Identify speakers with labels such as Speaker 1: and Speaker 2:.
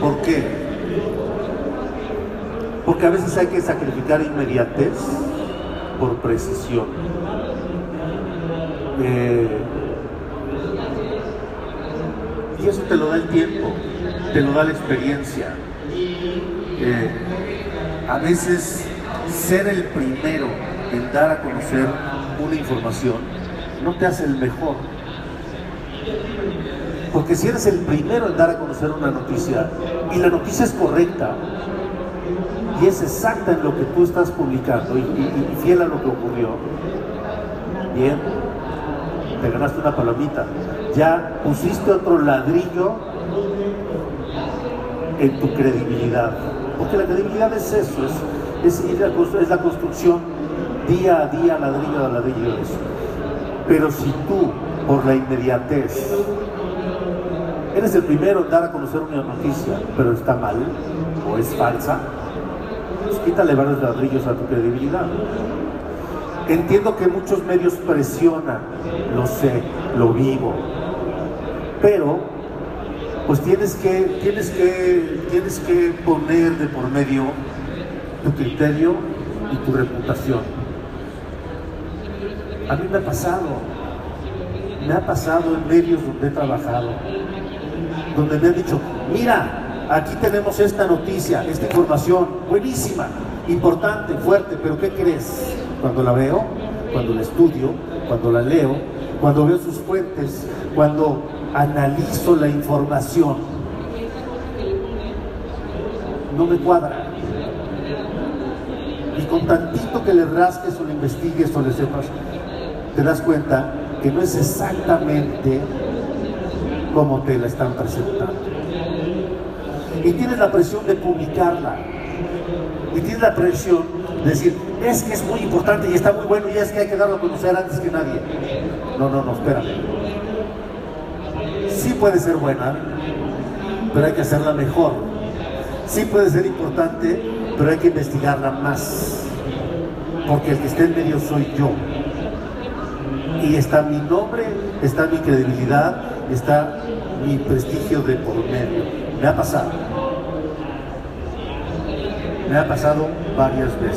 Speaker 1: ¿Por qué? Porque a veces hay que sacrificar inmediatez por precisión. Y eso te lo da el tiempo, te lo da la experiencia. A veces ser el primero en dar a conocer una información no te hace el mejor. Porque si eres el primero en dar a conocer una noticia y la noticia es correcta y es exacta en lo que tú estás publicando y fiel a lo que ocurrió, bien, te ganaste una palomita. Ya pusiste otro ladrillo en tu credibilidad. Porque la credibilidad es eso, es la construcción día a día, ladrillo a ladrillo de eso. Pero si tú, por la inmediatez, eres el primero en dar a conocer una noticia, pero está mal o es falsa, pues quítale varios ladrillos a tu credibilidad. Entiendo que muchos medios presionan, lo sé, lo vivo, pero pues tienes que poner de por medio tu criterio y tu reputación. A mí me ha pasado en medios donde he trabajado, donde me han dicho, mira, aquí tenemos esta noticia, esta información, buenísima, importante, fuerte, pero ¿qué crees? Cuando la veo, cuando la estudio, cuando la leo, cuando veo sus fuentes, cuando analizo la información, no me cuadra. Y con tantito que le rasques o le investigues o le sepas, te das cuenta que no es exactamente como te la están presentando. Y tienes la presión de publicarla. Y tienes la presión de decir, es que es muy importante y está muy bueno y es que hay que darlo a conocer antes que nadie. No, espérame. Sí puede ser buena, pero hay que hacerla mejor. Sí puede ser importante, pero hay que investigarla más. Porque el que está en medio soy yo. Y está mi nombre, está mi credibilidad, está mi prestigio de por medio. Me ha pasado varias veces.